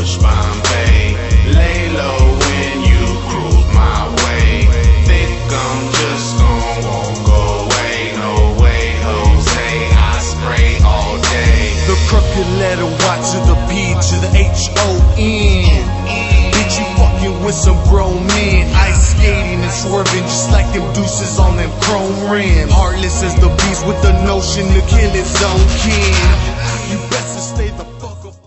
push Bombay. Lay low when you cruise my way. Think I'm just gon' walk away. No way, Jose, I spray all day. The crooked letter Y to the P to the H-O-N. Bitch, you fucking with some grown men. Ice skating and swerving just like them deuces on them chrome rims. Heartless as the beast with the notion to kill its own kin. You best to stay the